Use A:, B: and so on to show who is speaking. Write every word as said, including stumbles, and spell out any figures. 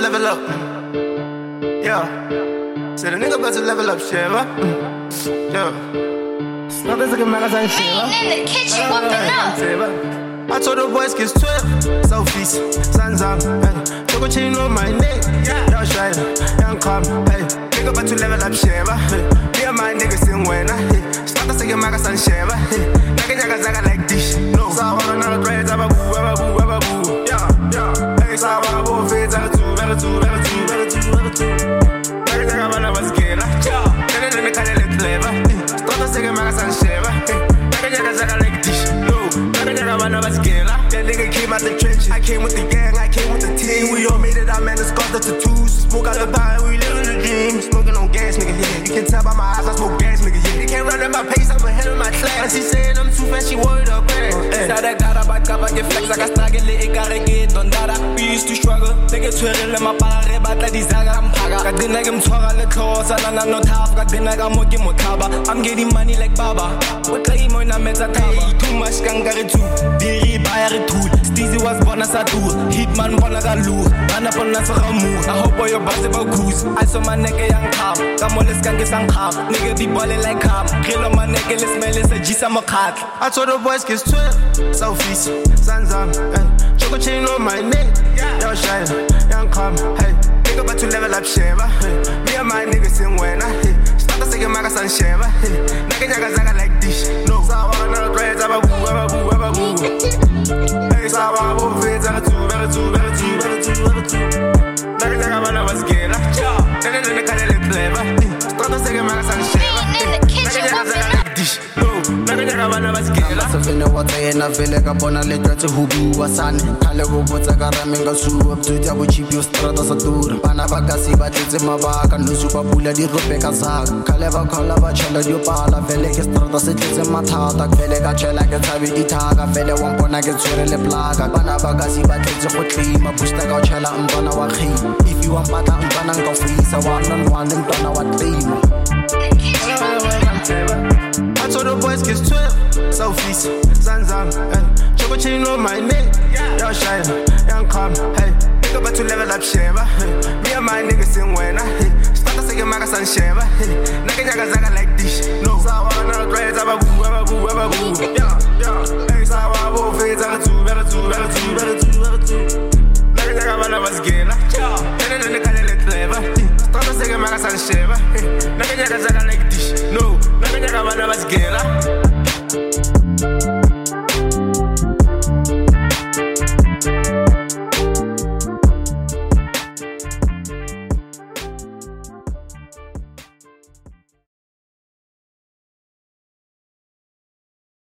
A: level up. Yeah. Said a nigga about to level up, shit, right? Yeah. Nothing's like a magazine, shit, right?
B: In the kitchen, whooping up.
A: I told the boys kids twelve, Southeast, Sanzam, hey. Choco chain on my neck, y'all shine, young calm, hey. Nigga about to level up, shit, right? Me and my niggas sing when I hit. Start to sing a magazine, shit, right? Naga jaga zaga like this, no. So I wanna know the dreads, I'm a boo, I'm a boo, I'm a boo. Yeah, yeah. Hey, so I wanna boo, fades, I'm a two, I'm a two, I'm a two, I'm a two, I'm a two. Naga jaga wanna was get, yeah. Then then they call it clever. Start to sing a magazine, shit, right? Naga jaga zaga like this, no. Naga jaga wanna was get, that nigga came out the trenches. I came with the gang, I came with the team. We all made it out, man, the scars, the tattoos. Smoke out the pie, we live in the dream. Smoking on gas, nigga, yeah. You can tell by my eyes, I smoke gas, nigga, yeah. They can't run at my pace, I'm ahead of my class. She saying I'm too fast, she worried up, man.
C: Sa da gara ba ka ba ke flex ka struggle e ka re ke dondara. We used to struggle, take it tshwerele mapala re batla dizaga mphaga. Ka dina ke mtshwara le tlhosa na na no tough. Ka dina ka mo ke mothaba. I'm getting money like Baba. What try mo na metsa thaba. Too much kankare too. Diri ba ya re tool. Steezy was born as a tool. Hitman bona ka lure. Bana bona sa gamur. I hope your boss about cruise. I saw my neck young calm. Come on let's gang get some calm. Nigga be balling like calm. Grill on my neck let's smell it a G some cat.
A: I told the boys kids twelve, Southeast, Sanzam, hey. Choco chain on my neck, y'all shine, young calm, hey. Nigga about to level up, sheva, hey. Me and my niggas sing when I hit. Start to sing a magazine, sheva, hey. Nigga jaga zaga like this, no. So I wanna know the dreads, I'm a boo, I'm a boo, I'm a boo. Hey, so I wanna boo, fades, I'm a two, I'm a two, I'm a two, I'm a two, I'm a two. Nigga jaga wanna was get, yeah. Then then they call it clever, start to sing a magazine, sheva, hey. Nigga jaga zaga like this, no. Nigga jaga wanna was get.
D: Safina wata yena vele ka bona le twetse ho bua sane khale go botsa ka ramenga su up to ya bo chipi strata sa tura bana ba ka si ba tletse mabaka no su ba pula di rope ka zaka khale ba khola ba chela di pala vele ke strata se tletse mathata vele ka chela ke tsabe di thaka vele wa mpona ke tshwere le plaka bana ba ka si ba tletse go tlima booster ka chela mpana wa khi if you want pata mpana ka freeza one on one mpana wa tlima.
A: I told the boys kids twelve, Southeast, Sanzam, hey. Choco chain on my neck, y'all shine, young calm, hey. Nigga about to level up, sheva, hey. Me and my niggas sing when I hit. Start to sing a magazine, sheva, hey. Nigga jaga zaga like this, no. So I wanna know the dreads, I'm a boo, I'm a boo, I'm a boo. Yeah.